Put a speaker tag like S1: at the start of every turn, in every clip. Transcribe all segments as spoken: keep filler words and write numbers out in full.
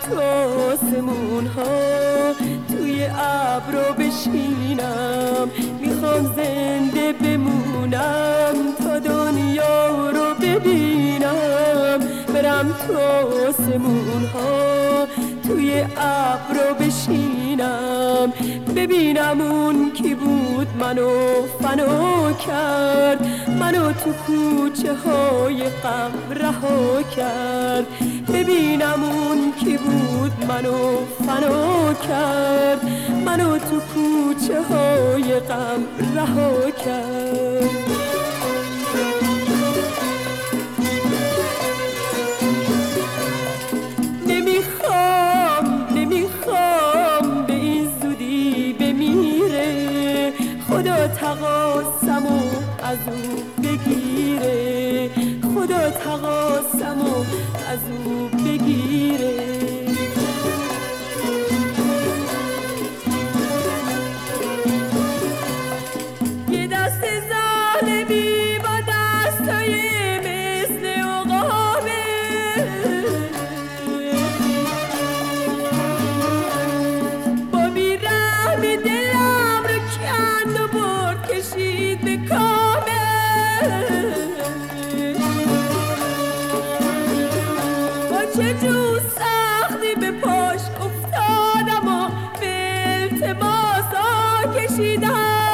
S1: تو آسمون ها توی ابرو بشینم، میخوام زنده بمونم تا دنیا رو ببینم. برم تو آسمون ها توی ابرو بشینم، ببینم اون کی بود منو فنا کرد، منو تو کوچه های غم رها کرد. ببینم اون کی بود منو فنا کرد، منو تو کوچه های غم رها کرد. نمیخوام نمیخوام به این زودی بمیره، خدا تقاسمو از او بگیره، خدا تقاسمو از او بگیره. یه دست ظالمی با دستای مثل عقابه، با بیرحمی دلم رو کند و برد کشید به کامه. با چه جو سختی به پاش افتادم و به التماسا کشیدم،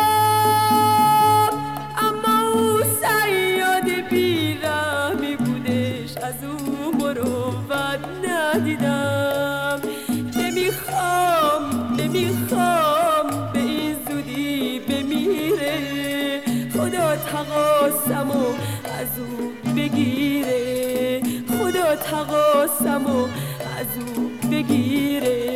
S1: اما او صیاد بیرحمی بودش، از او مروت ندیدم. نمیخوام نمیخوام به این زودی بمیره، خدا تقاسمو از او بگیره، خدا تقاسمو از او بگیره.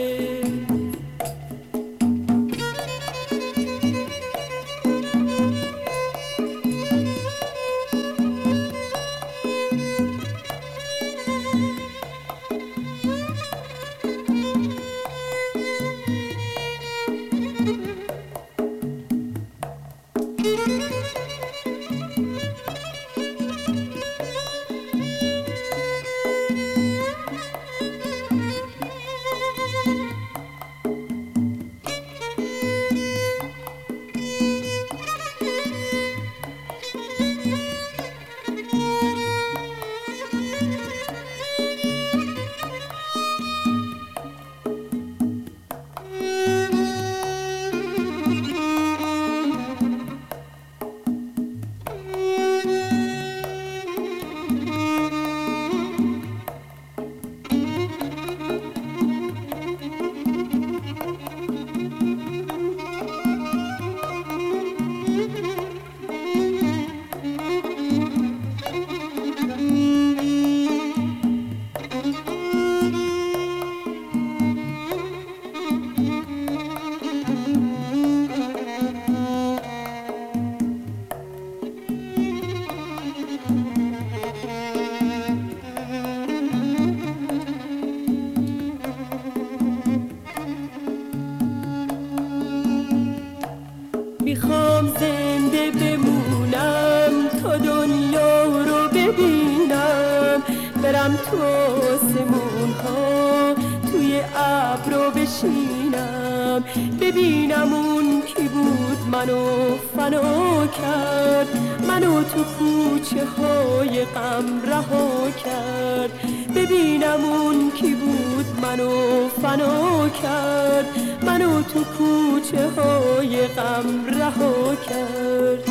S1: میخوام زنده بمونم تا دنیا رو ببینم، برم تو آسمون ها توی ابرو بشینم، ببینم اون کی بود منو فنا کرد، منو تو کوچه های غم رها کرد. ببینم اون کی بود منو فنا کرد، منو تو کوچه های غم رها کرد.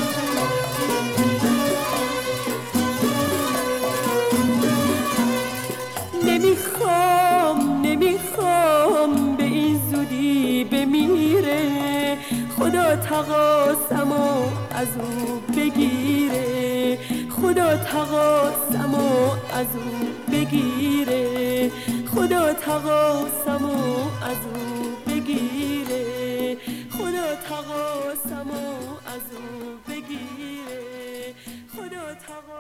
S1: نمیخوام نمیخوام به این زودی بمیره، خدا تقاسمو از او بگیره، خدا تقاسمو از او بگیره، خدا تقاسمو از او بگیره، خدا تقاسمو از او بگیره، خدا تقاسمو